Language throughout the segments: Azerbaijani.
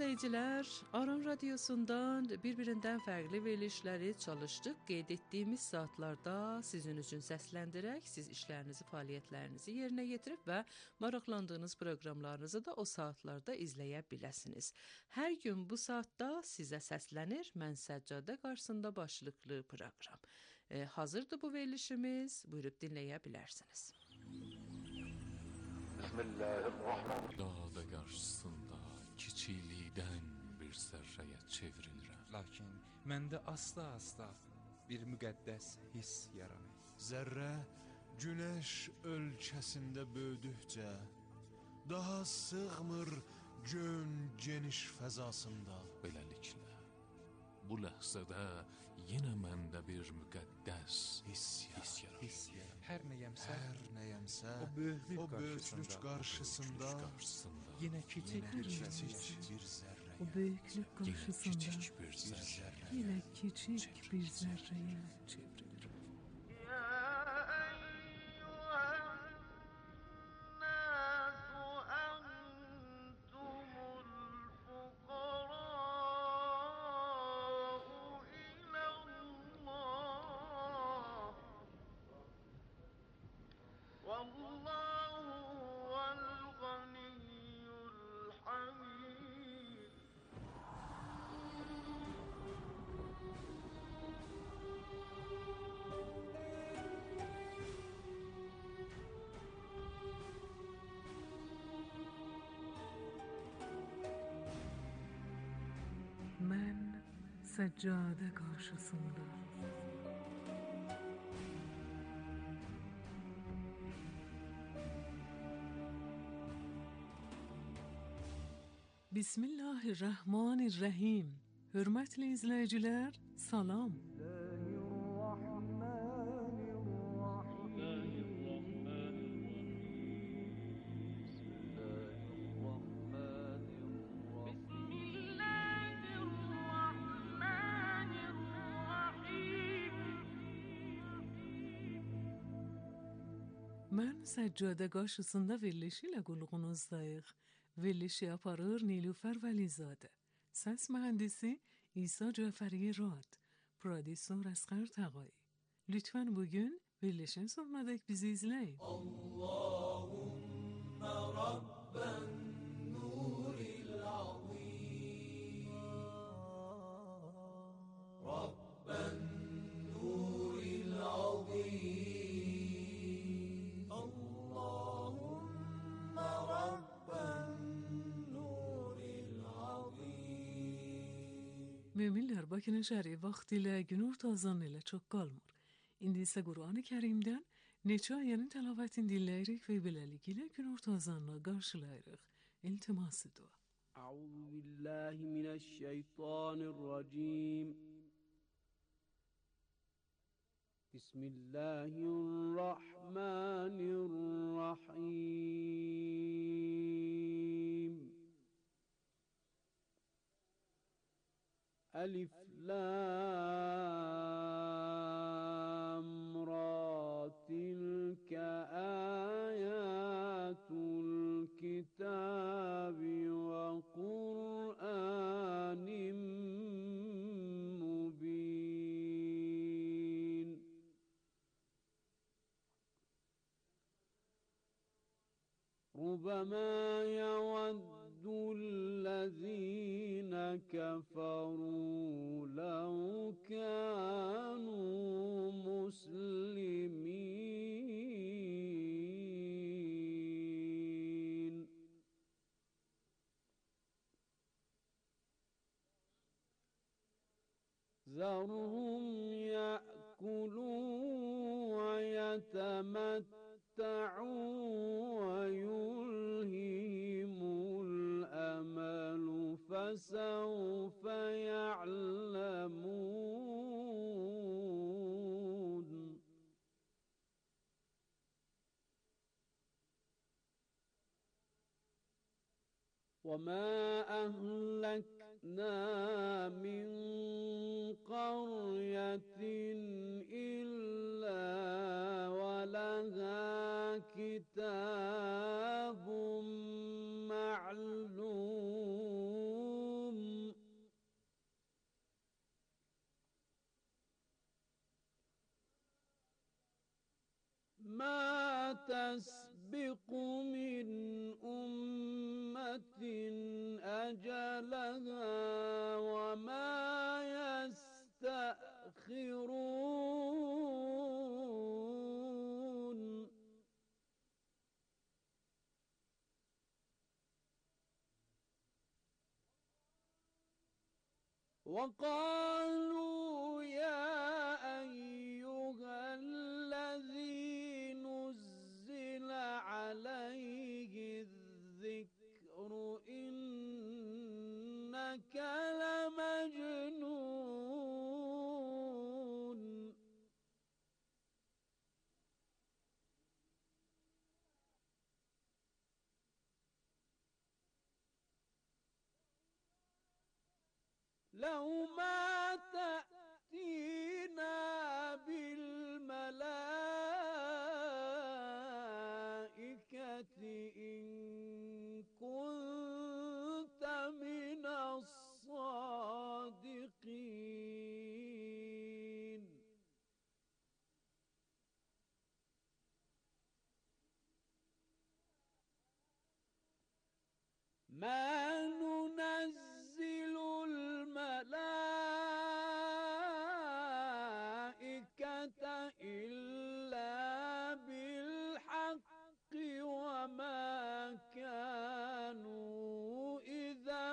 izləyicilər, Aran Radiosundan bir-birindən fərqli verilişləri çalışdıq. Qeyd etdiyimiz saatlarda sizin üçün səsləndirək, siz işlərinizi, fəaliyyətlərinizi yerinə yetirib və maraqlandığınız proqramlarınızı da o saatlarda izləyə biləsiniz. Hər gün bu saatda sizə səslənir Mən Səccadə qarşısında başlıqlı proqram. Hazırdır bu verilişimiz, buyurub dinləyə bilərsiniz. Bismillahirrahmanirrahim. Dağda qarşısında kiçiklikdən bir zərrəyə çevrilirəm. Lakin məndə asla bir müqəddəs hiss yaranır. Zərrə günəş ölkəsində böyüdükcə daha sığmır göyün geniş fəzasında. Beləliklə, bu ləhzədə yenə məndə bir müqəddəs hiss yaranır. Hər nəyəmsə, o böyüklük qarşısında yenə kiçik bir zərrə. O böyüklük qarşısında yenə kiçik bir zərrəyə çevrilir. Mən səccadə qarşısında Bismillahirrahmanirrahim. Hörmətli izləyicilər, salam. Mən səccadə qarşısında verilişi ilə qulluğunuzdayıq. Verilişi aparır Nilüfer Vəlizadə. Səs mühəndisi İsa Cəfəri Rad. Prodüser Əsqər Tağay. Lütfen bugün verilişin sonuna dek bizi izleyin. Allahümme Rabben nuril azim. Rabben nuril azim. Allahümme Rabben nuril azim. Müminlər, Bakının şəhəri vaxt ilə, günorta azanı ilə çox qalmır. İndi isə Qur'an-ı Kərimdən neçə ayənin təlavətini dinləyirik və beləliklə günorta azanına qarşılayırıq. İltiması dua. Euzubillahimineşşeytanirracim. Bismillahirrahmanirrahim. Elif Lam Ra tilke ayatul kitabi ve Kur'anim mubin. Rubbama yawaddu allazina kafaru law kanu muslimin. Zarhum ya'kulu ve yetematta'u ve yulhimul amalu fesawfa ya'lamun. وَمَا أَهْلَكْنَا مِنْ قَرْيَةٍ إِلَّا وَلَهَا كِتَابٌ مَعْلُومٌ تسبق من أمة أجلها وما يستأخرون وقالوا يا أيها الذي نزل عليه الذكر إنك لمجنون لو ما تأتينا بالملائكة إن كنت من الصادقين ما ننزل الملائكة إلا بالحق وما كانوا إذا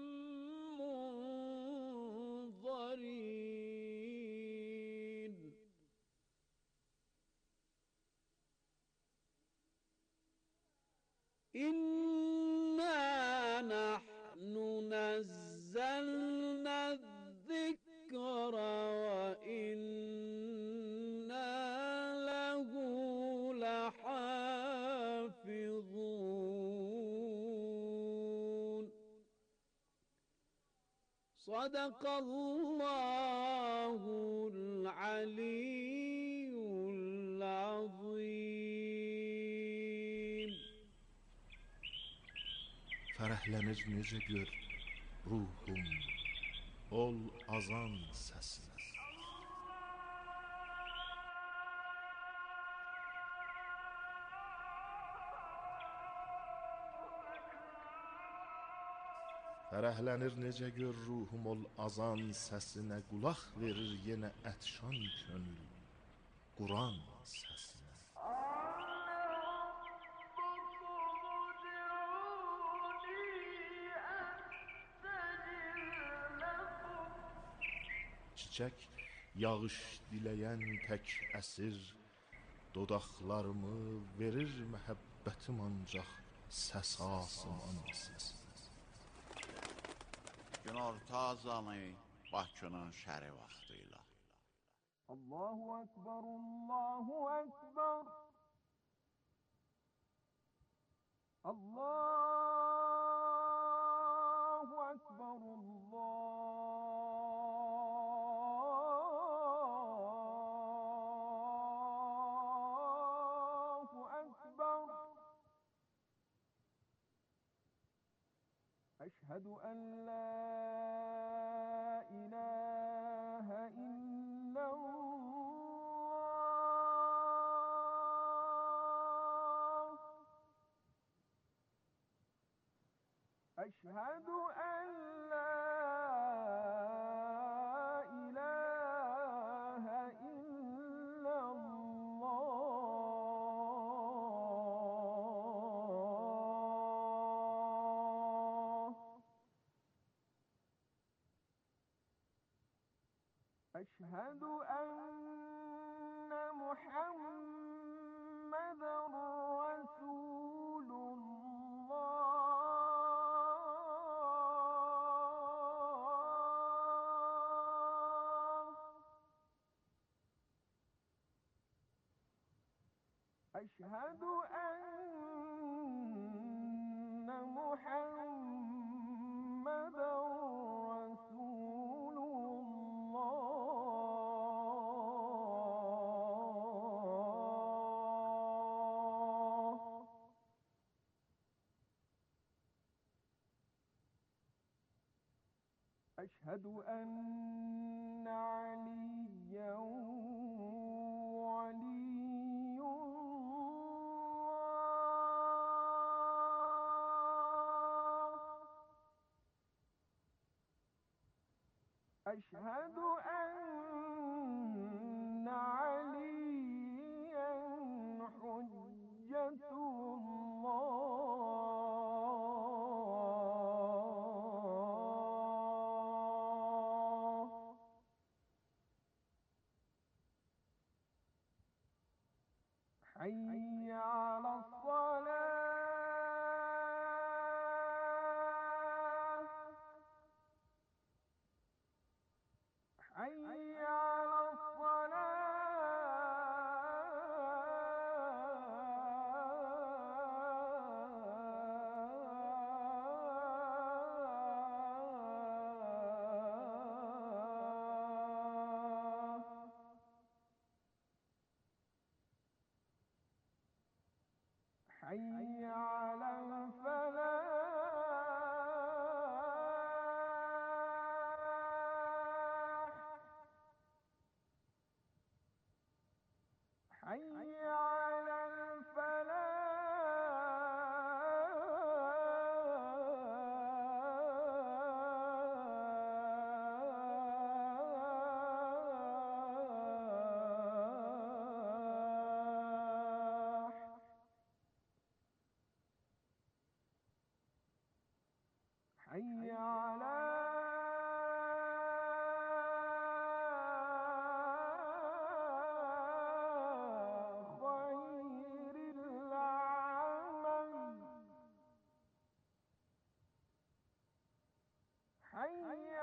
منظرين إنا نحن نزلنا الذكر وإنا له لحافظون صدق الله العلي العظيم Fərəhlənir necə gör ruhum, ol azan səsinə. Fərəhlənir necə gör ruhum, ol azan səsinə. Qulaq verir yenə ətşan könül Quran səsinə. Çiçək yağış diləyən tək əsir, dodaqlarımı verir məhəbbətim ancaq səs asman səsinə. Günorta azanı Bakının şəri vaxtı ilə. Allahu Ekber, Allahu Ekber. Allahu Ekber, Allahu Ekber. Eşhedü en la ilahe illallah. Eşhedü en la ilahe illallah. Eşhedü enne Muhammeden Resulullah. Eşhedü enne Muhammeden Resulullah. Eşhedü enne Aliyen veliyyullah. أشهد أن عليا حجة الله حي على الصلاة حي على الصلاة حي على الفلاح حي على الفلاح حي على خير العمل حي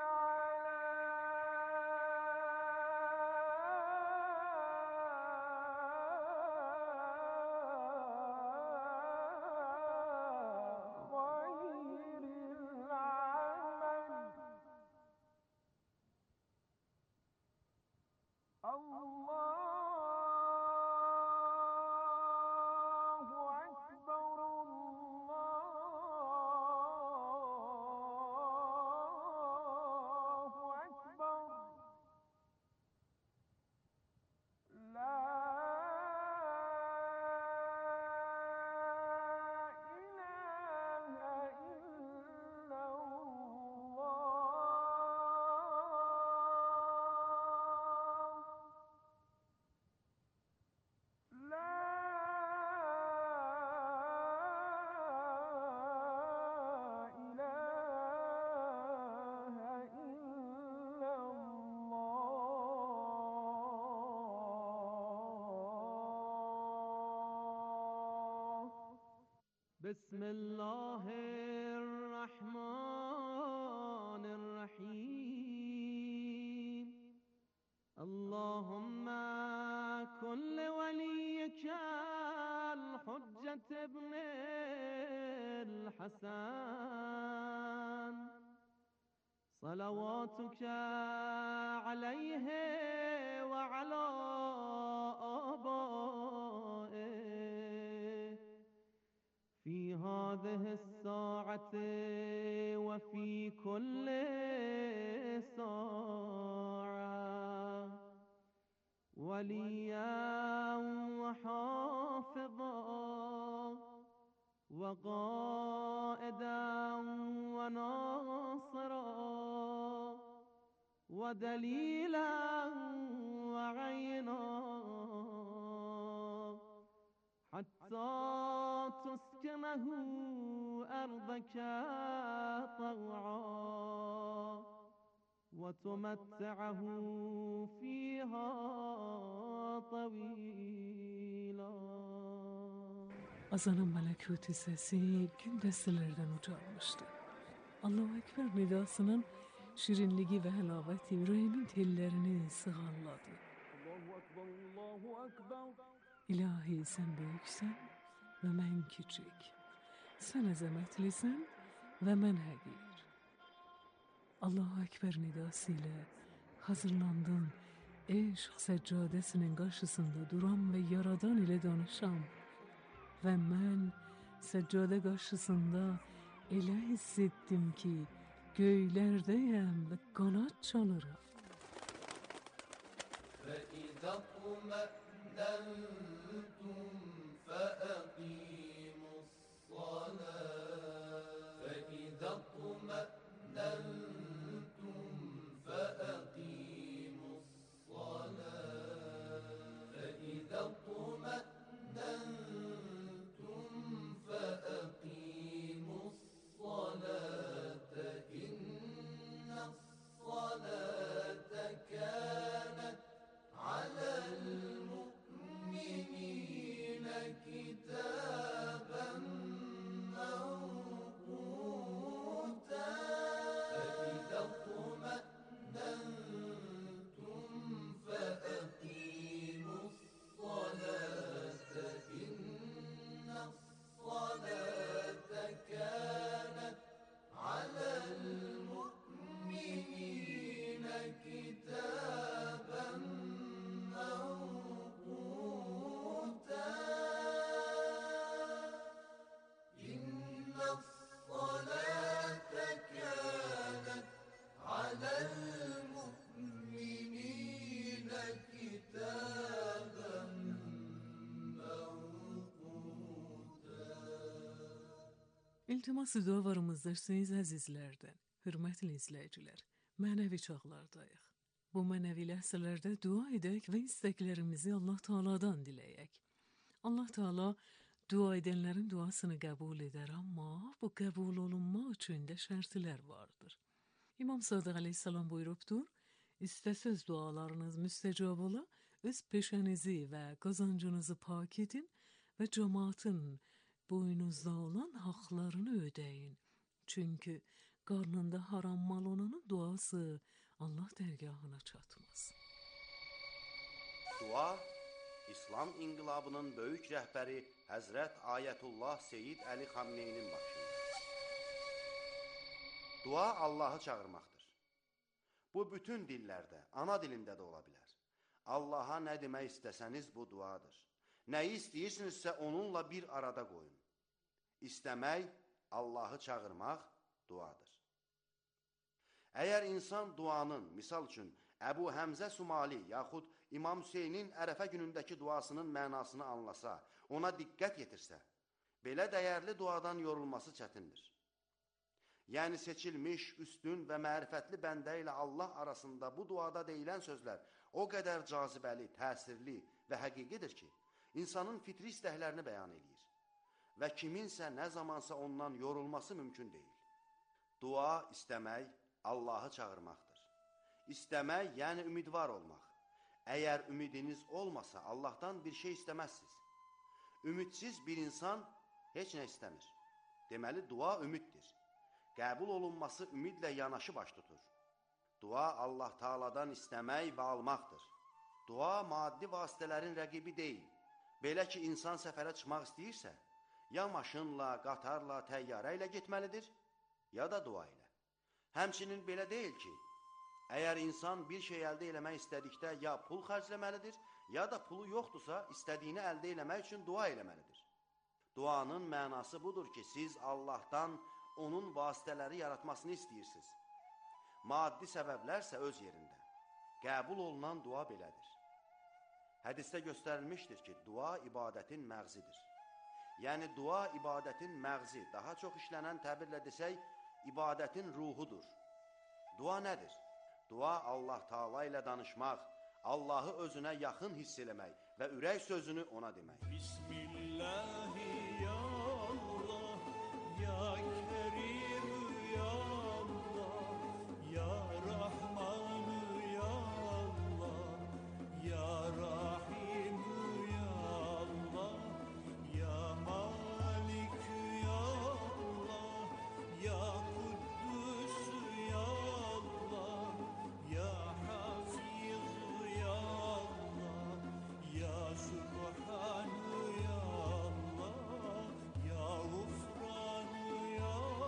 على خير العمل الله أكبر الله أكبر لا إله إلا الله لا إله إلا الله بسم الله الرحمن الرحيم اللهم كن لوليك الحجة ابن الحسن صلواتك عليه وعلى آبائه في هذه الساعة وفي كل ساعة وليا وحافظا وقائدا وناصرا ودليلا وعينا حتى تسكنه أرضك طوعا وتمتعه فيها طويلا. Azanın mələkut səsi gün dəstələrdən ucalmışdı. Allahu Ekber nidasının şirinliği və həlavæti ürəyimin tellərini sığalladı. Allahu Ekber İlahi sən böyüksən və mən kiçik. Sən əzəmətlisən və mən həqir. Allahu Ekber nidası ilə hazırlandım. Eşq səccadəsinin qarşısında duran və yaradan ilə danışam. Və mən səccadə qarşısında elə hiss etdim ki, göylərdəyəm və qanad çalıram. فإذا اطمأننتم فأقيموا الصلاة فإذا اطمأننتم فأقيموا İltiması dualarımızdır siz əzizlərdən. Hürmətli izləyicilər, mənəvi çağlardayıq. Bu mənəvi ləhsələrdə dua edək və istəklərimizi Allah Taala'dan diləyək. Allah Taala dua edənlərin duasını qəbul edər, amma bu qəbul olunma üçün də şərtlər vardır. İmam Sadiq əleyhissalam buyurubdur, İstəsəz dualarınız müstəcab ola, öz peşənizi və qazancınızı pak edin və cəmaatın boynuzda olan haqlarını ödəyin. Çünki qarnında haram mal olanın duası Allah dərgahına çatmaz. Dua, İslam inqilabının böyük rəhbəri Həzrət Ayətullah Seyyid Əli Xamneynin başında. Dua Allahı çağırmaqdır. Bu bütün dillərdə, ana dilində də ola bilər. Allaha nə demək istəsəniz bu duadır. Nəyi istəyirsinizsə onunla bir arada qoyun. İstəmək, Allahı çağırmaq duadır. Əgər insan duanın, misal üçün, Əbu Həmzə Sumali yaxud İmam Hüseynin Ərəfə günündəki duasının mənasını anlasa, ona diqqət yetirsə, belə dəyərli duadan yorulması çətindir. Yəni seçilmiş, üstün və mərifətli bəndə ilə Allah arasında bu duada deyilən sözlər o qədər cazibəli, təsirli və həqiqidir ki, insanın fitri istəklərini bəyan edir və kiminsə nə zamansa ondan yorulması mümkün deyil. Dua istəmək, Allahı çağırmaqdır. İstəmək, yəni ümidvar olmaq. Əgər ümidiniz olmasa, Allahdan bir şey istəməzsiniz. Ümidsiz bir insan heç nə istəmir. Deməli, dua ümiddir. Qəbul olunması ümidlə yanaşı baş tutur. Dua Allah Taala'dan istəmək və almaqdır. Dua maddi vasitələrin rəqibi deyil. Belə ki, insan səfərə çıxmaq istəyirsə, ya maşınla, qatarla, təyyarə ilə getməlidir, ya da dua ilə. Həmçinin belə deyil ki, əgər insan bir şey əldə eləmək istədikdə ya pul xərcləməlidir, ya da pulu yoxdursa, istədiyini əldə eləmək üçün dua eləməlidir. Duanın mənası budur ki, siz Allahdan onun vasitələri yaratmasını istəyirsiniz. Maddi səbəblərsə öz yerində. Qəbul olunan dua belədir. Hədisdə göstərilmişdir ki, dua ibadətin məğzidir. Yəni, dua ibadətin məğzi, daha çox işlənən təbirlə desək, ibadətin ruhudur. Dua nədir? Dua Allah Taala ilə danışmaq, Allahı özünə yaxın hiss eləmək və ürək sözünü ona demək. Bismillahi ya Allah, ya Kerim ya Allah, ya Rahman ya Allah, ya Rahim ya Allah, ya Malik ya Allah, ya Kuddus ya Allah, ya Hafiz ya Allah, ya Subhan ya Allah, ya Gufran ya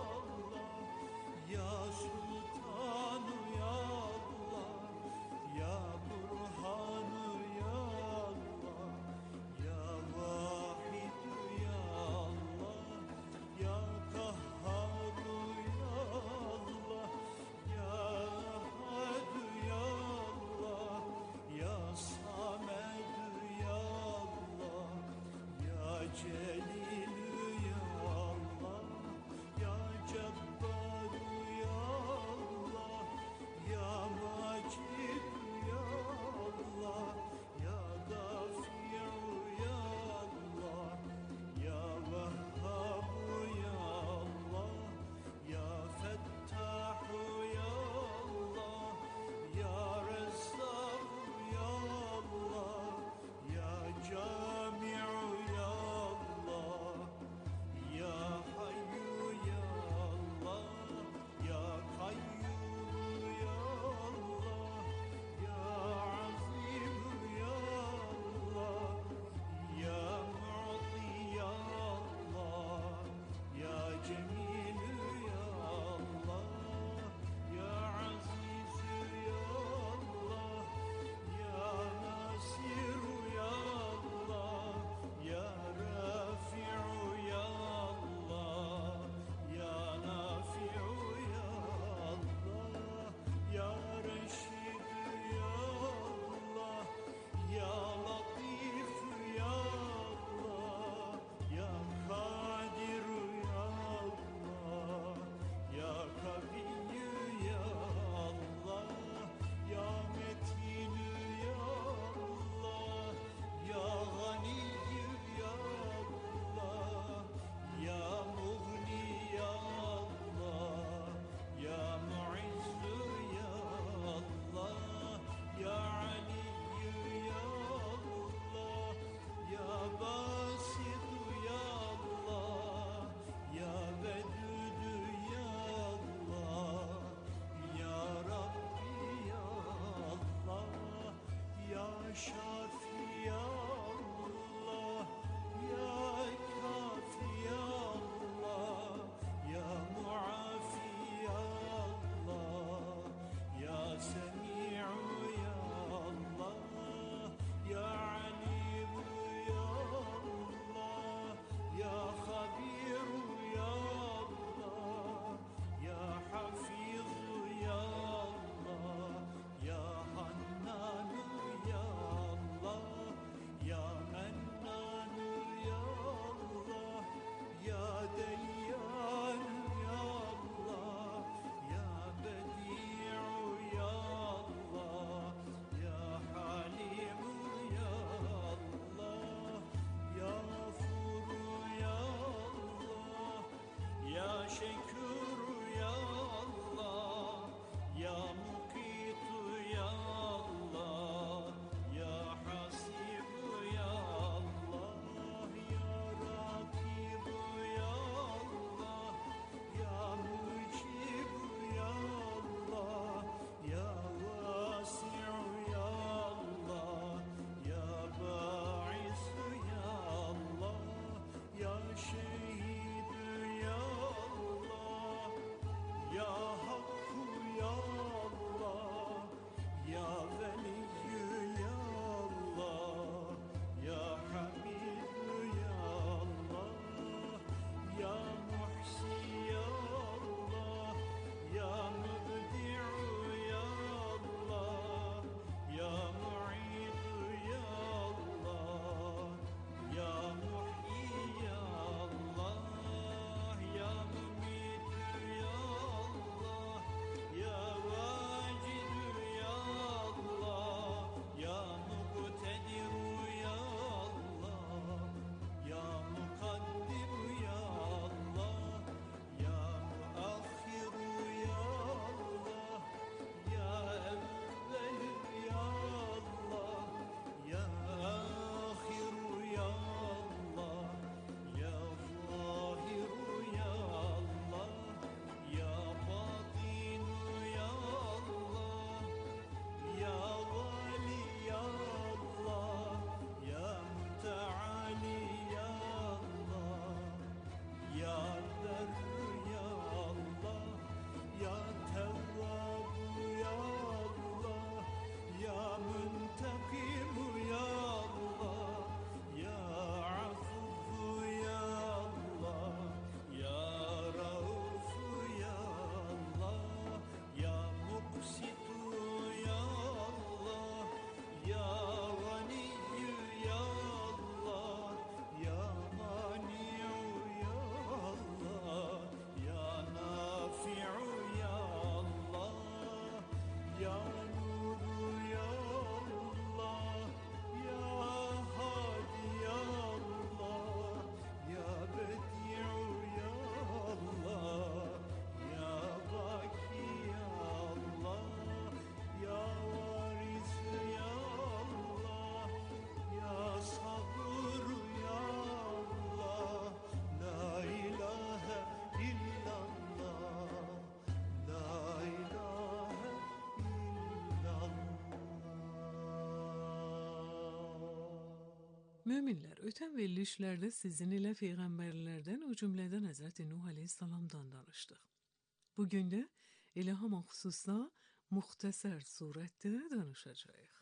Möminlər, ötən verilişlərdə sizin ilə peyğəmbərlərdən, o cümlədən Həzrəti Nuh əleyhissalamdan danışdıq. Bugün də elə haman xüsusda muxtəsər surətdə danışacağıq.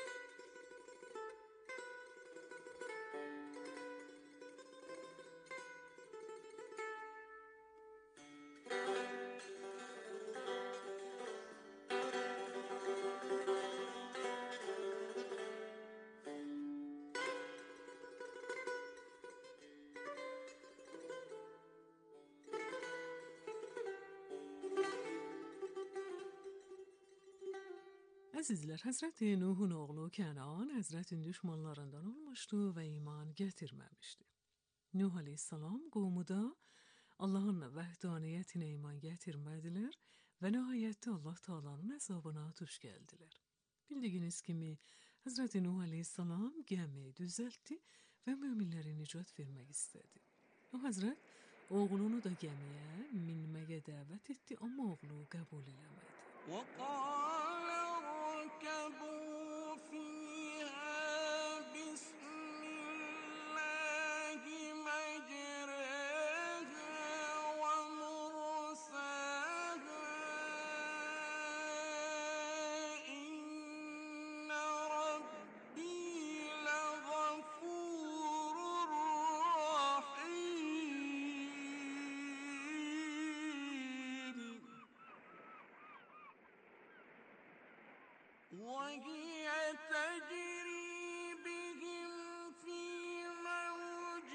Əzizlər, Həzrəti Nuhun oğlu Kənan Həzrətin düşmanlarından olmuşdu və iman gətirməmişdi. Nuh əleyhissalam qovmu da Allahın vəhdaniyyətinə iman gətirmədilər və nəhayətdə Allah Taala'nın əzabına tuş gəldilər. Bildiyiniz kimi Həzrəti Nuh əleyhissalam gəmi düzəltdi və möminləri nicat vermək istədi. O Həzrət oğlunu da gəmiyə minməyə dəvət etdi, amma oğlu qəbul eləmədi. وقال اركبوا فيها بسم الله مجريها ومرساها إن ربي لغفور رحيم وهي تجري بهم في موج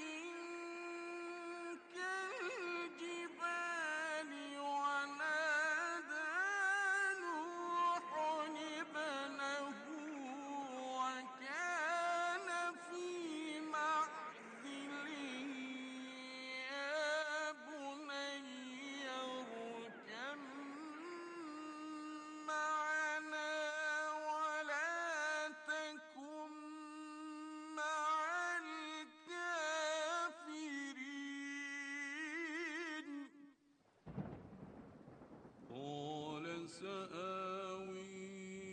كالجبال ونادى نوح ابنه وكان في معزل يا بني اركب معنا سآوي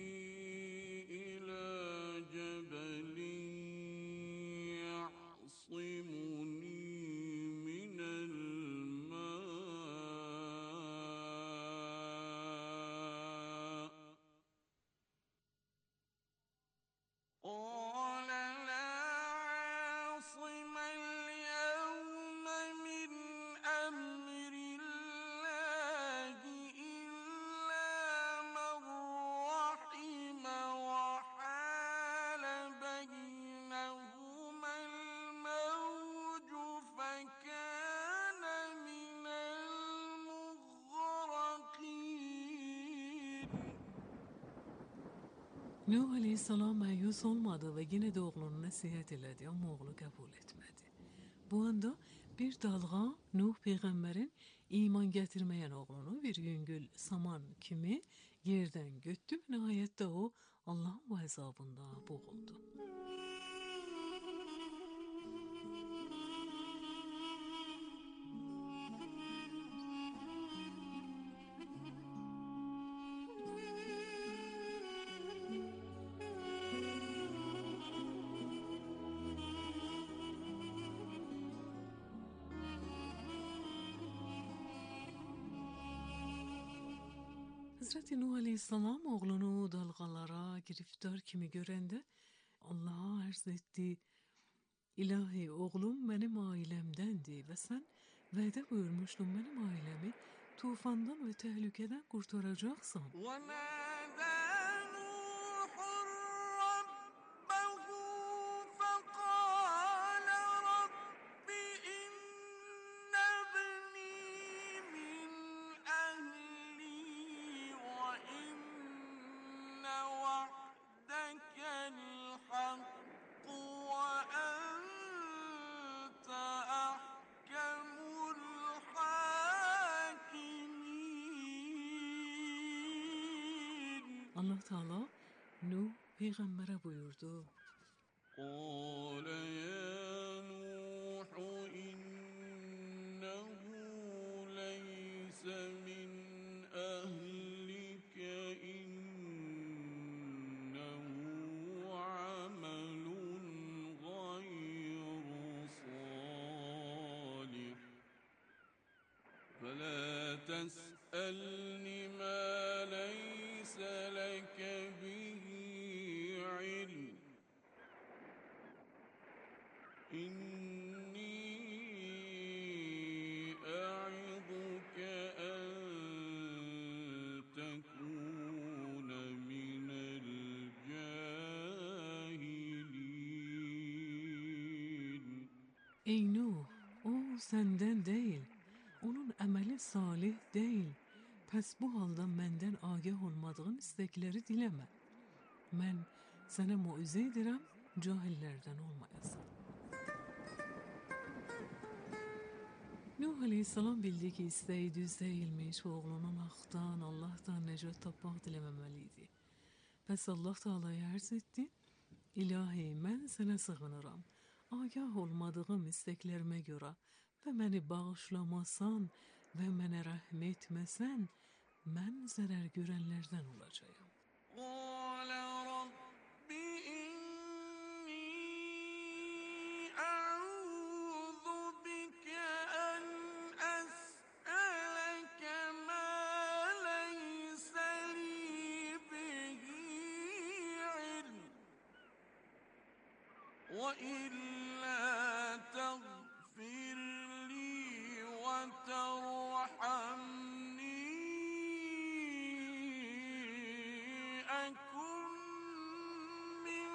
إلى جبل يعصمني من الماء قال لا عاصم اليوم من أمر الله إلا من رحم وحال بينهما الموج فكان من المغرقين. Nuh əleyhissalam məyus olmadı və yenə də oğlunu nəsihət elədi, amma oğlu qəbul etmədi. Bu anda bir dalğa Nuh peyğəmbərin iman gətirməyən oğlunu bir yüngül saman kimi yerdən götdü və nəhayətdə o Allahın bu əzabında boğuldu. Həzrəti Nuh əleyhissalam oğlunu dalğalara giriftar kimi görəndə Allaha ərz etdi: İlahi, oğlum mənim ailəmdəndir və sən vədə buyurmuşdun mənim ailəmi tufandan və təhlükədən qurtaracaqsan. Allah Teala Nuh peyğəmbərə buyurdu: قال يا نوح إنه ليس من أهلك إنه عمل غير تسألني ما ليس لك به علم إني أعظك أن تكون من الجاهلين. ey Nuh, o senden değil, onun ameli salih değil. Pes bu halda menden agah olmadığın istekleri dileme. Ben sana muize ederim, cahillerden olmayasın. Nuh Aleyhisselam bildi ki isteği düz değilmiş ve oğlunun haktan, Allah'tan necat tapmak dilememeliydi. Pes Allah Teala'ya arz etti, İlahi mən sənə sığınıram. Agah olmadığım isteklerime göre ve beni bağışlamasan ve mənə rəhm etməsən, mən zərər görənlərdən olacağım. قال رب إني أعوذ بك أن أسألك ما ليس لي به علم وإلا تغفر لي وترحمني أكن من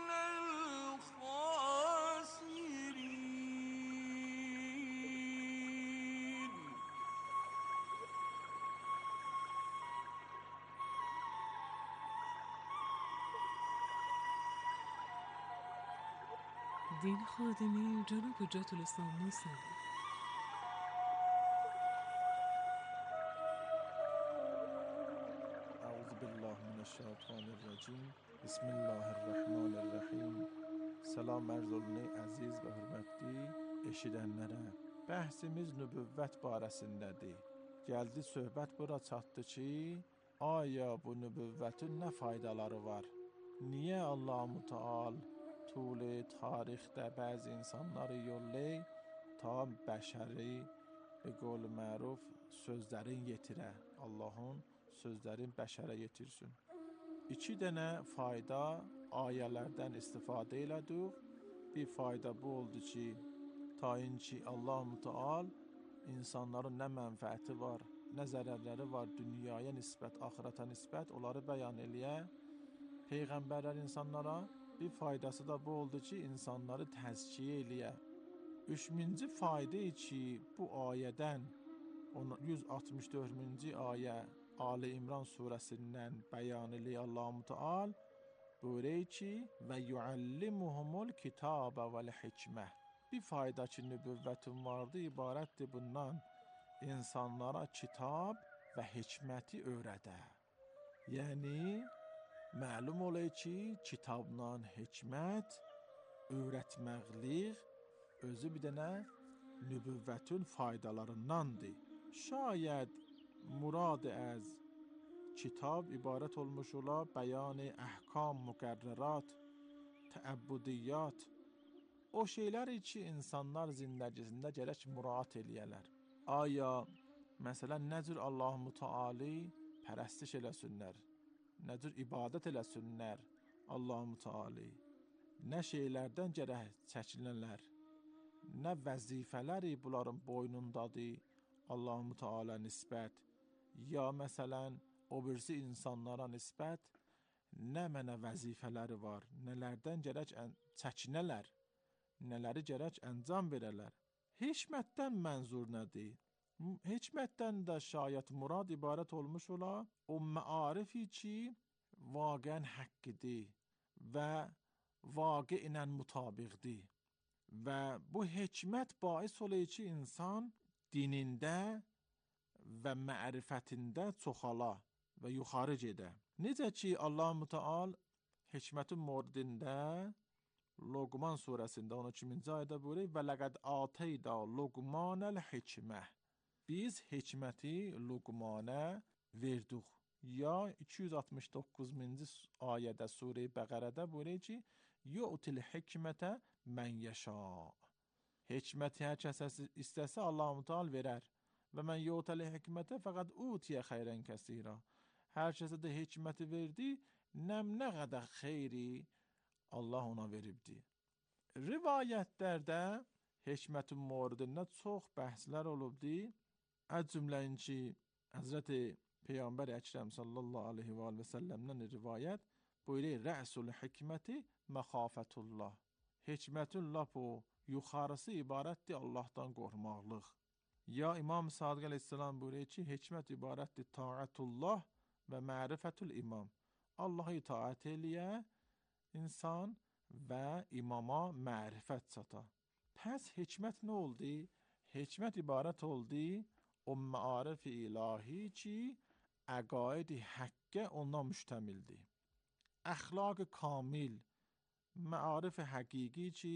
الخاسرين. Din xadimi Cenab-ı Hüccetülislam Musa Euzu billahi mineşşeytanirracim. Bismillahirrahmanirrahim. Salam arz olunay əziz və hörmətli eşidənlərə. Bəhsimiz nübüvvət barəsindədir. Gəldi söhbət bura çatdı ki, aya bu nübüvvətin nə faydaları var? Niyə Allah-u Teala طول tarixdə bəzi insanları yollayır ta bəşəri به قول معروف sözlərin yetirə. Allahın sözlərin bəşərə yetirsin. 2 dənə fayda ayələrdən istifadə elədik. Bir fayda bu oldu ki, tayinki Allah-u Teala insanların nə mənfəəti var, nə zərərləri var dünyaya nisbət, axirətə nisbət onları bəyan eləyə. Peyğəmbərlər insanlara bir faydası da bu oldu ki, insanları təzkiyə eləyə. 3-cü fayda ki, bu ayədən 164-cü ayə Ali İmran surəsindən bəyan eləyir Allah-u Teala buyuruyor ki və yuallimuhumul kitabə vəl hikmə. Bir fayda ki, nübüvvətin vardı, ibarətdir bundan insanlara kitab və hikməti öyrədə. Yəni məlum olayı ki, kitabla hikmət öyrətməklik özü bir dənə nübüvvətin faydalarındandır. Şayad murad az kitab ibarət olmuş ola bəyan əhkam, müqərrərat, təəbbüdiyyat, o şeylər ki, insanlar zindəgisində gərək muraat eləyələr. Aya, məsələn, nə cür Allah-u Teala pərəstiş eləsinlər, nə cür ibadət eləsinlər Allah-u Teala, nə şeylərdən gərək çəkinənlər, nə vəzifələri bunların boynundadır Allah-u Teala nisbət, ya məsələn, o birisi insanlara nisbət nə mənə vəzifələri var, nələrdən gərək çəkinələr, nələri gərək əncam verələr. Hikmətdən mənzur nədir? Hikmətdən də şayət murad ibarət olmuş ola, o məarifi ki, vaqən həqqidir və vaqe ilə mutabiqdir. Və bu hikmət bais olayı ki, insan dinində və mərifətində çoxala və yuxarı gedə. Necə ki, Allah-u Teala hikmətin moridində Loqman surəsində 12-ci ayədə buyurur və ləqəd ateyda Loqmanəl hikmə. Biz hikməti Loqmana verdik. Ya 269-cu ayədə Sure-i Bəqərədə buyurur ki, yu'til hikmətə mən yəşa. Hikməti hər kəsə istəsə Allah-u Teala verər. و من یؤتل حکمت فقط اوتی خیرا کثیرا. her kəsə də hikməti verdi, nə qədər xeyri Allah ona veribdi. Rivayətlərdə hikmətin moridində çox bəhslər olubdi. Az cümlənci Həzrəti Peyğəmbər Əkrəm sallallahu aleyhi və səlləmdən rivayət buyuruyor, rəsul hikməti məxafətullah. Hikmətin lapo yuxarısı ibarətdir Allahdan qorxmaqlıq. Ya İmam Sadiq əleyhissalam buyuruyor ki, hikmət ibarətdir taatullah və mərifətul imam. Allah'a itaat eləyə insan və imama mərifət çata. Pəs hikmət nə oldu? Hikmət ibarət oldu o məarif-i ilahi ki, əqaid-i həqqə ondan müştəmildir. Əxlaq-ı kamil, məarif-i həqiqi ki,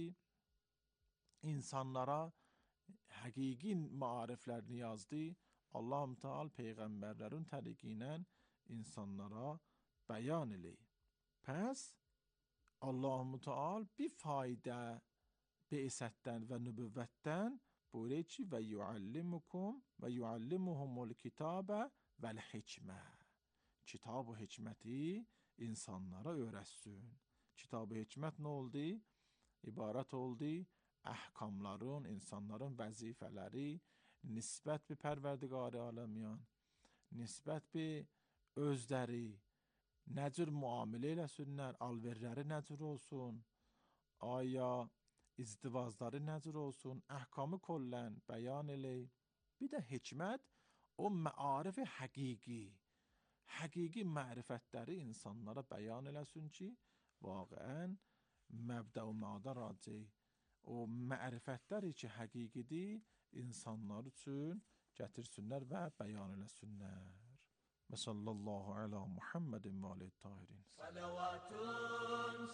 insanlara həqiqi maariflərini yazdı. Allah-u Teala peyğəmbərlərin təriqi ilə insanlara bəyan eləyir. Pəs Allah-u Teala bir faydə beysətdən və nübüvvətdən buyuruyor ki, və yuallimukum və yuallimuhumul kitabə vəl hikmə. Kitab-ı hikməti insanlara öyrətsin. Kitab-ı hikmət nə oldu? İbarət oldu əhkamların, insanların vəzifələri, nisbət bir pərverdigar-ı aləmiyan, nisbət bir özləri, nə cür müamilə eləsinlər, alverləri nə cür olsun, aya izdivazları nə cür olsun, əhkamı kollən bəyan eləyib. Bir də hikmət o məarif-i həqiqi, həqiqi mərifətləri insanlara bəyan eləsin ki, vaqəən məbdə-u məada raci, o mərifətləri ki, həqiqidir, insanlar üçün gətirsinlər və bəyan eləsinlər. Və sallallahu ala Muhammedin və aleyhi tahirin. Salavatun,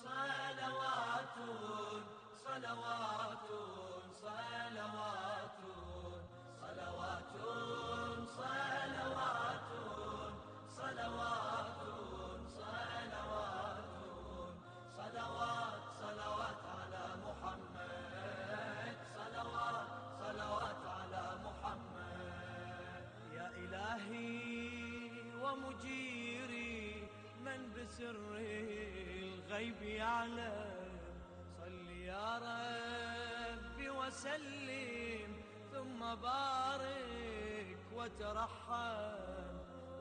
salavatun, salavatun, salavatun, salavatun, salavatun, salavatun, salavatun, salavat, salavat ala Muhammed, salavat, salavat ala Muhammed. Ya ilahi ومجيري من بسر الغيب يعلم صل يا ربي وسلم ثم بارك وترحم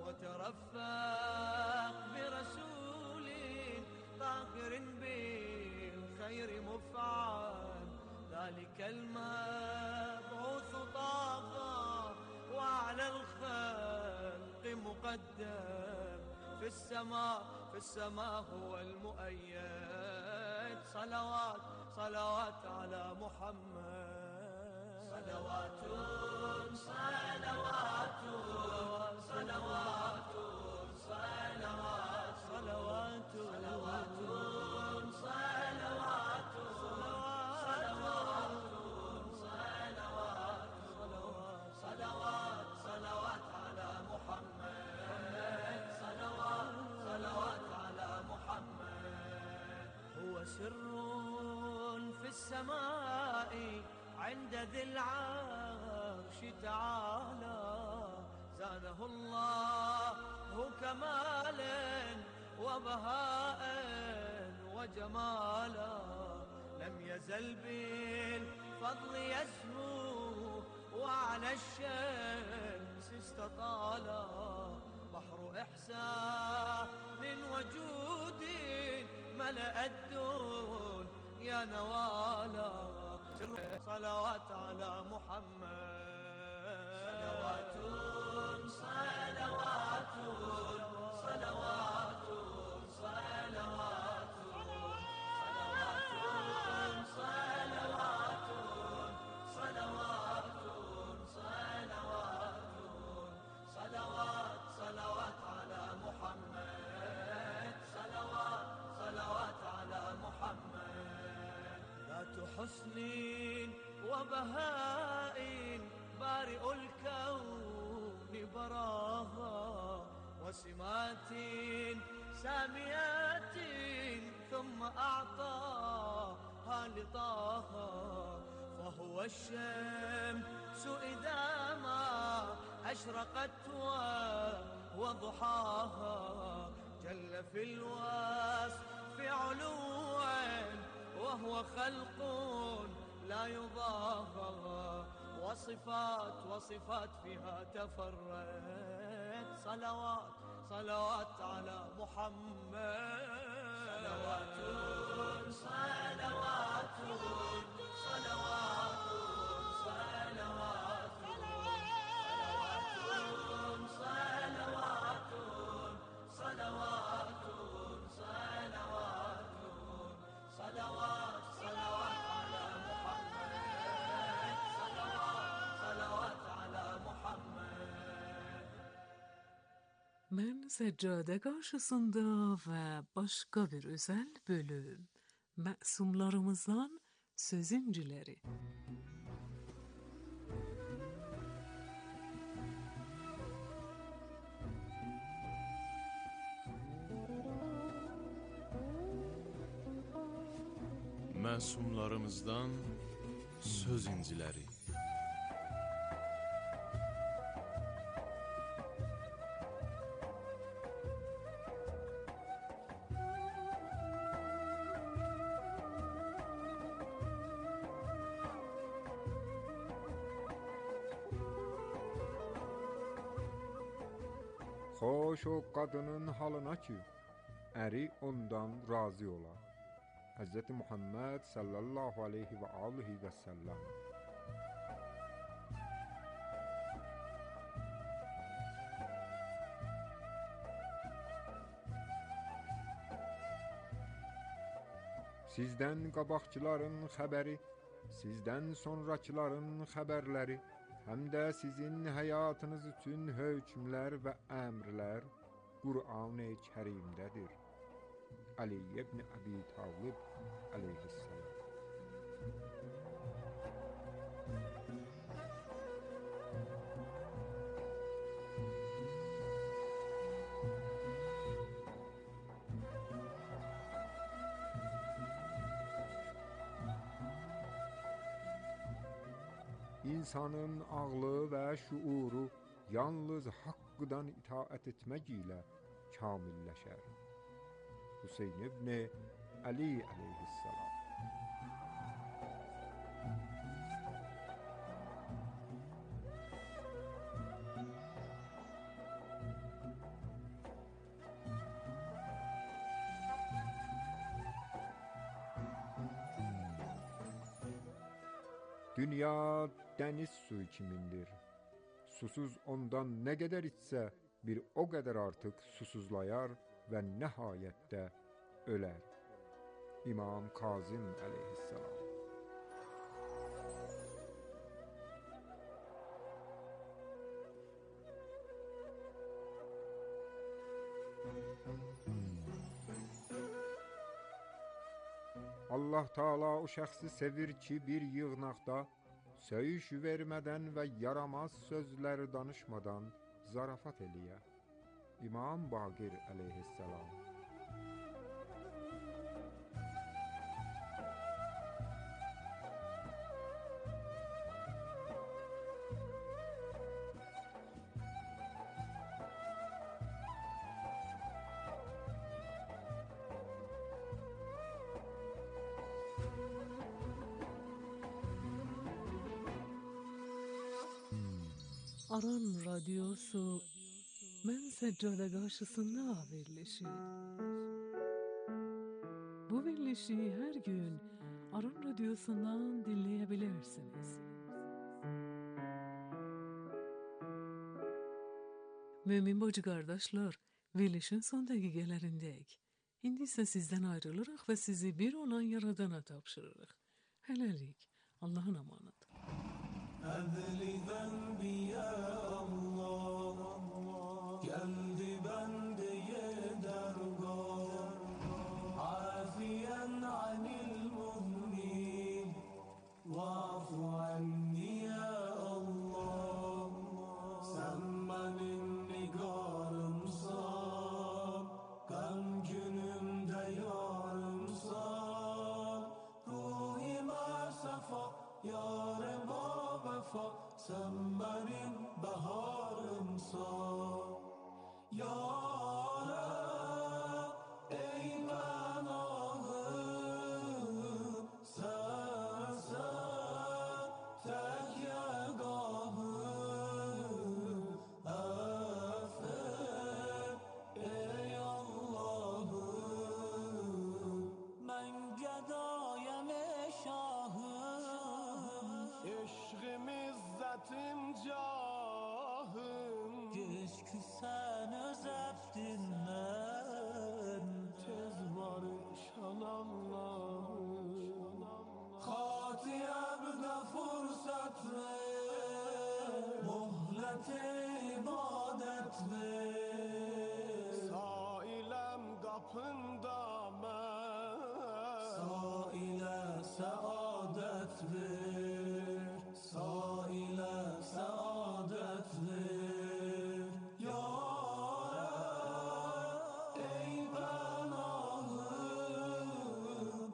وترفق برسول طاهر بالخير مفعم ذلك المبعوث طاغى وعلى الخلق مقدم في السماء هو المؤيد صلوات صلوات على محمد صلوات صلوات صلوات صلوات صلوات صلوات صلوات صلوات صلوات على محمد صلوات صلوات على محمد هو سر في السماء عند ذي العرش تعالى زاده الله كمالا وبهاء وجمالا لم يزل بالفضل يزهو وعلى الشمس استطالا بحر إحسان وجود ملأ الدنيا نوالا صلوات على محمد صلوات صلوات صلوات صلوات صلوات صلوات صلوات صلوات على محمد صلوات صلوات على محمد ذات حسن وبهاء بارئ الكون براها وسمات ساميات ثم أعطاها لطاها فهو الشمس الشمس إذا ما أشرقت وضحاها جل في الوصف علوا وهو خلق لا يضاهى وصفات فيها تفرد صلوات على محمد صلوات Mən səccədə qarşısında və başqa bir özəl bölüm məsumlarımızdan söz inciləri. Məsumlarımızdan söz inciləri. Xoş o qadının halına ki, əri ondan razı ola. Hz. Muhammed sallallahu aleyhi və alihi və səlləm. Sizdən qabaqçıların xəbəri, sizdən sonrakıların xəbərləri, həm də sizin həyatınız üçün hökmlər və əmrlər Qur'an-ı Kərimdədir. Ali ibn Abi Talib aleyhisselam. İnsanın ağlı və şuuru yalnız haqqdan itaət etmək ilə kamilləşər. Hüseyn ibn Ali aleyhisselam. Dünya dəniz suyu kimindir. Susuz ondan nə qədər içsə, bir o qədər artıq susuzlayar və nəhayətdə ölər. İmam Kazım aleyhisselam. Allah Teala o şəxsi sevir ki, bir yığnaqda söyüş vermədən və yaramaz sözlər danışmadan zarafat eləyə. İmam Baqir aleyhisselam. Aran Radyosu Mən Səccədə qarşısında verilişi. Bu verilişi hər gün Aran Radyosu'ndan dinleyebilirsiniz. Mümin bacı qardaşlar, verilişin son dəqiqələrindəyik. İndi isə sizdən ayrılırıq və sizi bir olan Yaradana tapşırırıq. Hələlik, Allah'ın amanət. Əzli zənbi ya Allah, gəldi bəndəyə dərgah, afiyən anil mümin, vafu anni ya Allah, sən mənim nigarımsan, qəm günümdə yarımsan, ruhimə səfa, yarıma vefa, ki sen öz eftinden tez barışan Allah'ım. Hatiyemde fırsat ver, muhlet ibadet ver. Sailem kapında ben, saile saadet ver, saile saadet ver. Ya Rab, ey pənahım,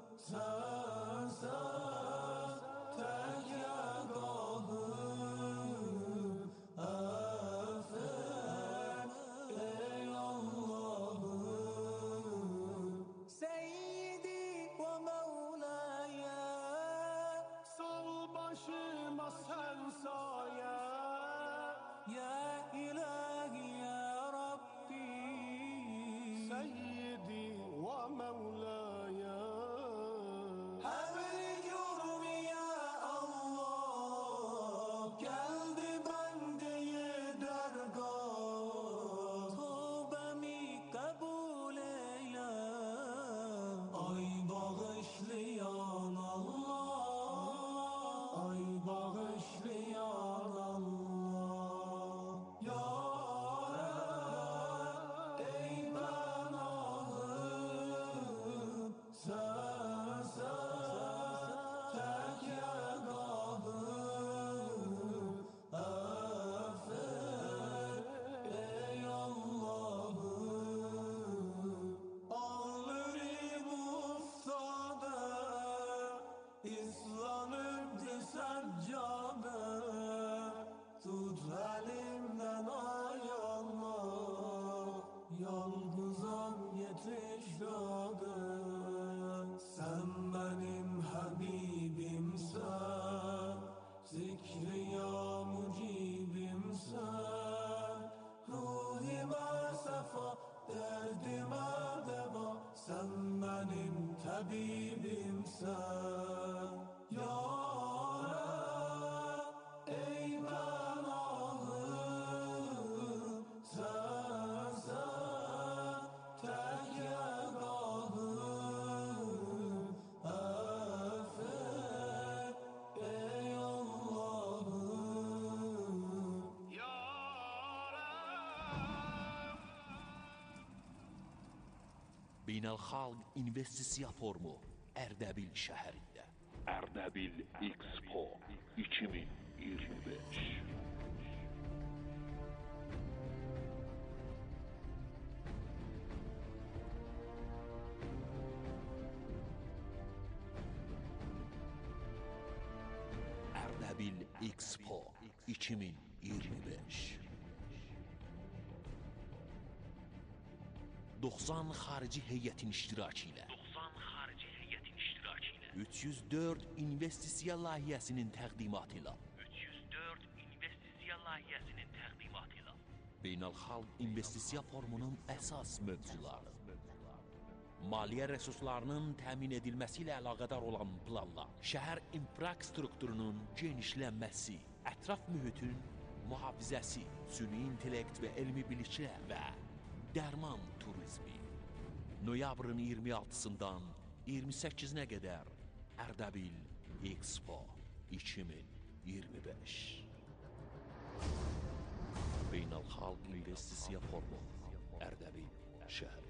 sensen tek yegahım. Affet ey Allah'ım. Seyyidi ve Mevlaya, sal başıma sen saye. Ya ilahi ya Rabbi, Seyyidi ve Mevlaya. Habli cürmi ya Allah, geldi bendeye dergah. Tövbemi kabul eyle, ay bağışlayan Allah, ay bağışlayan Allah. Ya Rab, ey pənahım, sensen tek yegahım. Affet ey Allah'ım. Ağlarım ufsada, İslanıptı seccabe. Tut elimden ay Allah, yalnızam yetiş dade. Sen benim Habibimsen, zikri ya mucibimsen. Ruhime sefa, derdime deva, sen benim tabibimsen. Ya Rab, ey pənahım, sensen tek yegahım. Affet ey Allah'ım. Ya Rab. Beynəlxalq investisiya forumu Ərdəbil şəhərində. Ərdəbil Expo 2025. Ərdəbil Expo 2025. 90 xarici heyətin iştirakı ilə 304 investisiya layihəsinin təqdimatı ilə Beynəlxalq investisiya forumunun əsas mövzuları, maliyyə resurslarının təmin edilməsi ilə əlaqədar olan planlar, şəhər infrastrukturunun genişlənməsi, ətraf mühitin mühafizəsi, süni intellekt və elmi biliklər və dərman turizmi. Noyabrın 26-sından 28-nə qədər Ərdəbil Expo 2025. Beynəlxalq investisiya forumu Ərdəbil şəhərində.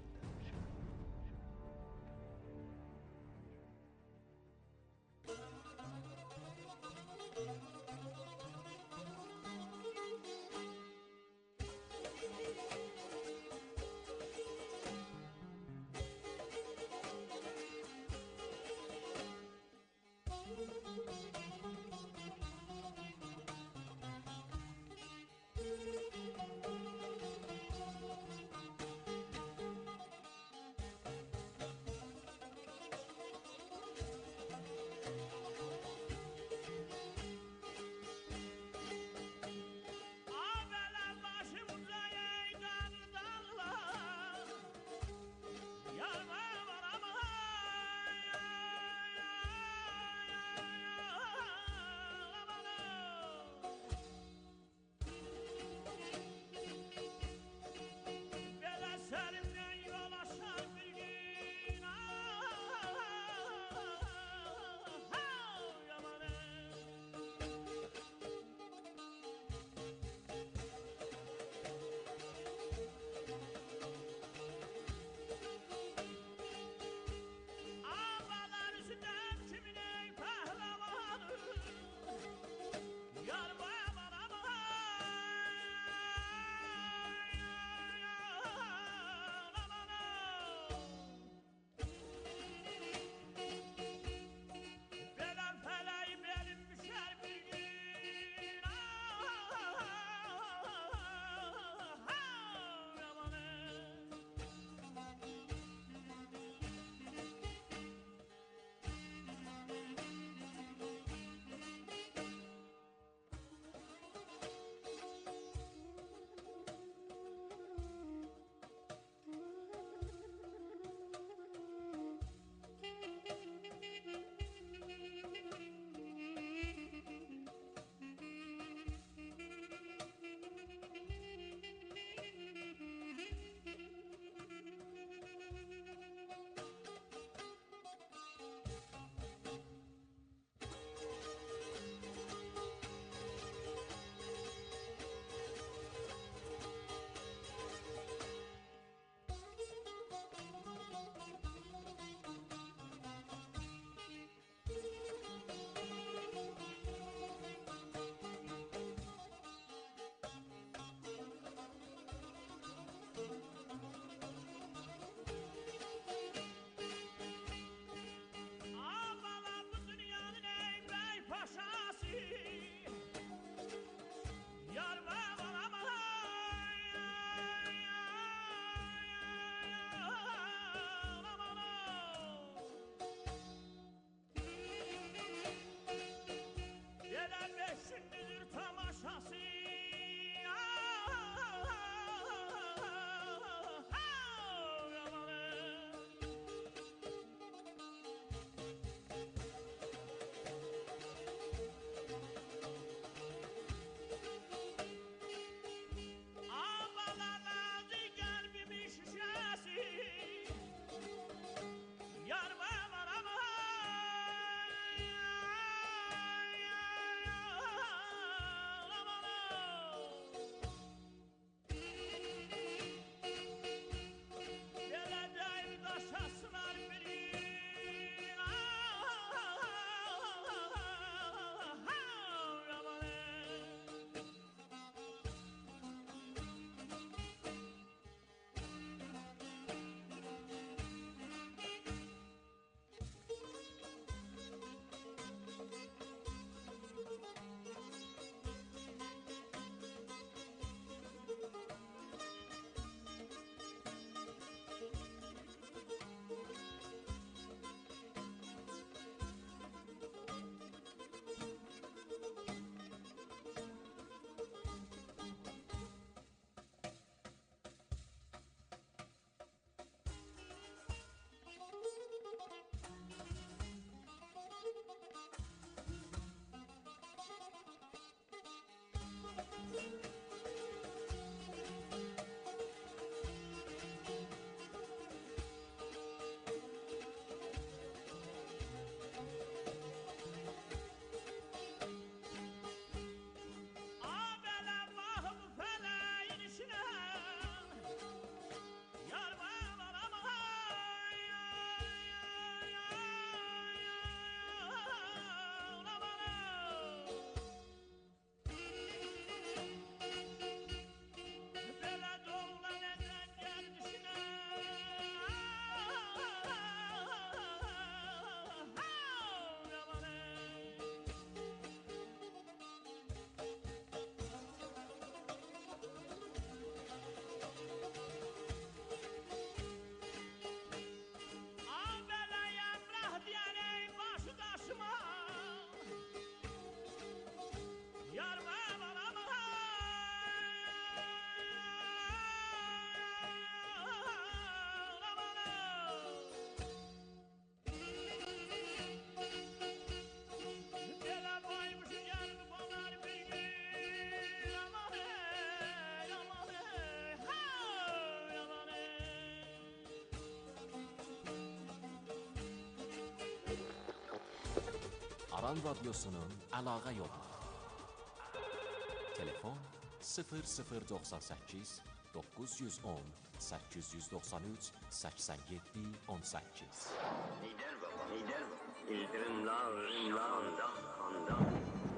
Aran Radyosu'nun əlaqə yolu. Telefon 0098 910 893 87 18. Lider baba, İldırımlar xandan.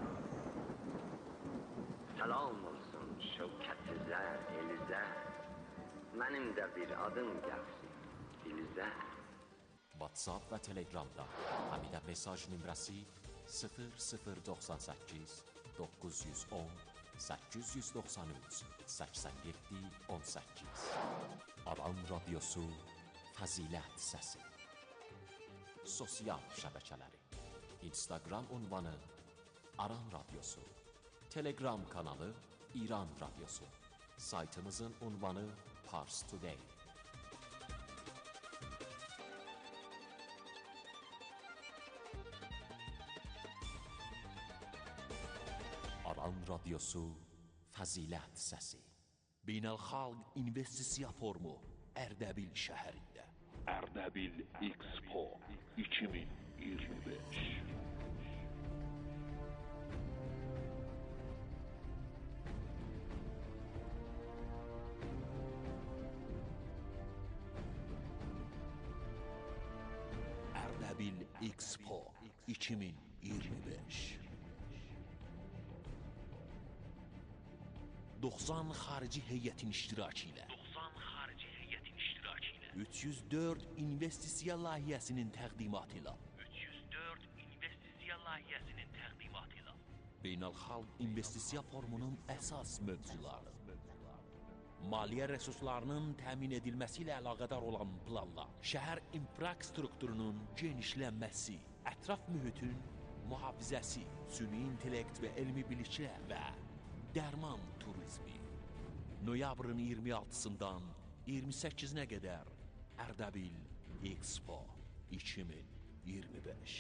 Salam olsun şevkətizlər, elizlər. Mənim də bir adım gəlsin, dilizlər. WhatsApp və Telegramda həmidə mesaj nömrəsi 0098 910 893 87 18. Aran Radyosu Fəzilət Səsi. Sosial şəbəkələri: Instagram ünvanı Aran Radyosu, Telegram kanalı İran Radyosu, saytımızın ünvanı Pars Today. Aran Radyosu Fəzilət Səsi. Beynəlxalq investisiya forumu Ərdəbil şəhərində. Ərdəbil Expo 2025. Ərdəbil Expo 2025. 90 xarici heyətin iştirakı ilə 304 investisiya layihəsinin təqdimatı ilə Beynəlxalq investisiya forumunun əsas mövzuları, maliyyə resurslarının təmin edilməsi ilə əlaqədar olan planlar, şəhər infrastrukturunun genişlənməsi, ətraf mühitin mühafizəsi, süni intellekt və elmi biliklər və dərman turizmi. Noyabrın 26-sından 28-nə qədər Ərdəbil Expo 2025.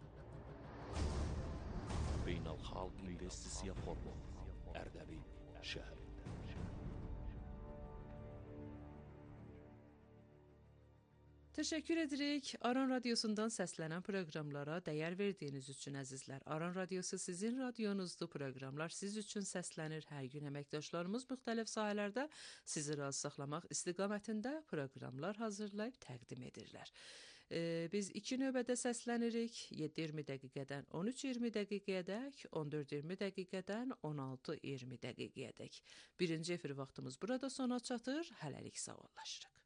Beynəlxalq investisiya forumu Ərdəbil şəhərində. Təşəkkür edirik. Aran Radyosu'ndan səslənən proqramlara dəyər verdiyiniz üçün əzizlər. Aran Radyosu sizin radyonuzdur. Proqramlar siz üçün səslənir. Hər gün əməkdaşlarımız müxtəlif sahələrdə sizi razı saxlamaq istiqamətində proqramlar hazırlayıb təqdim edirlər. Biz 2 növbədə səslənirik. 7:20 dəqiqədən 13:20 dəqiqəyədək, 14:20 dəqiqədən 16:20 dəqiqəyədək. Birinci efir vaxtımız burada sona çatır. Hələlik sağollaşırıq.